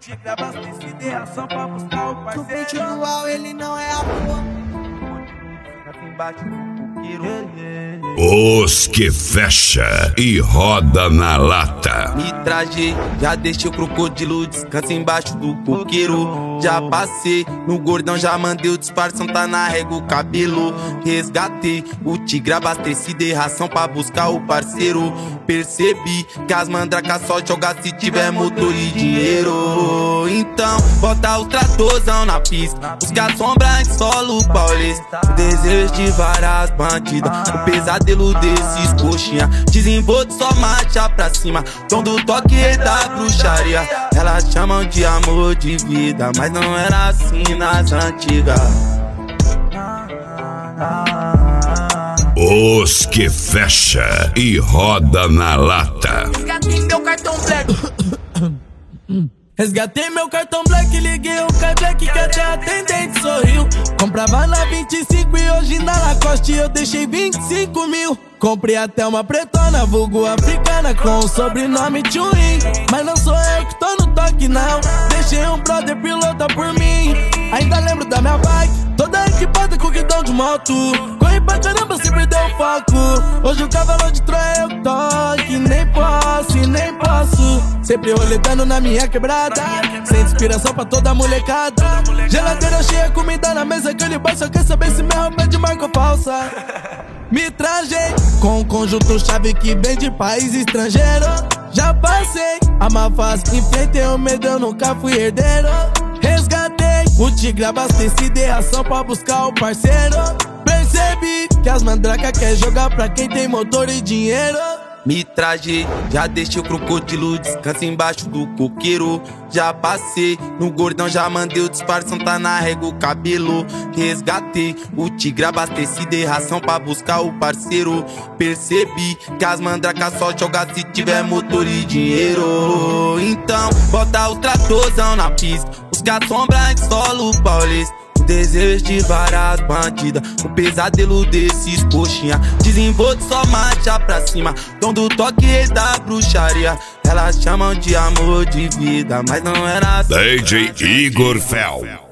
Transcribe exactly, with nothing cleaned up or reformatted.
tigre abastecido e ação pra buscar o parceiro. O beat dual, ele não é amor. Os que fecha e roda na lata. Me trajei, já deixei o crocodilo, descansa embaixo do coqueiro. Já passei no gordão, já mandei o disfarção, tá na régua o cabelo. Resgatei o tigre abastecido e ração pra buscar o parceiro. Percebi que as mandracas só jogam se tiver motor e dinheiro. Então bota o tratorzão na pista, busca a sombra em solo paulista. O desejo de várias bandidas, o pesadelo desses coxinha. Desenvolve só marcha pra cima, tom do toque e da bruxaria. Elas chamam de amor de vida, mas não era assim nas antigas. Os que fecha e roda na lata. Resgatei meu cartão black. Resgatei meu cartão black, liguei o Kai Black que até a atendente sorriu. Comprava na vinte e cinco e hoje na Lacoste eu deixei vinte e cinco mil. Comprei até uma pretona, vulgo africana, com o sobrenome Tchuin. Mas não sou eu que tô no toque não, deixei um brother pilota por mim. Ainda lembro da minha bike, toda equipada com guidão de moto. Corri pra caramba, se perdeu o foco. Hoje o cavalo de Troia eu toque, nem posso, nem posso. Sempre roletando na minha quebrada, sem inspiração pra toda a molecada. Geladeira cheia, comida na mesa, aquele boy só quer saber se minha roupa é de marca falsa. Me trajei com um conjunto chave que vem de país estrangeiro. Já passei a má fase, enfrentei o medo, eu nunca fui herdeiro. Resgatei o tigre abastecido e ação pra buscar o parceiro. Percebi que as mandracas quer jogar pra quem tem motor e dinheiro. Me trajei, já deixei o crocodilo, descansa embaixo do coqueiro. Já passei no gordão, já mandei o disfarção, tá na régua o cabelo. Resgatei o tigre abastecido e ração pra buscar o parceiro. Percebi que as mandracas só jogam se tiver motor e dinheiro. Então bota o tratorzão na pista, busca a sombra em solo paulista. Desejo de várias bandidas, o pesadelo desses coxinha. Desenvolve só marcha pra cima, tom do toque e da bruxaria. Elas chamam de amor de vida, mas não era assim. D J Igor Fel.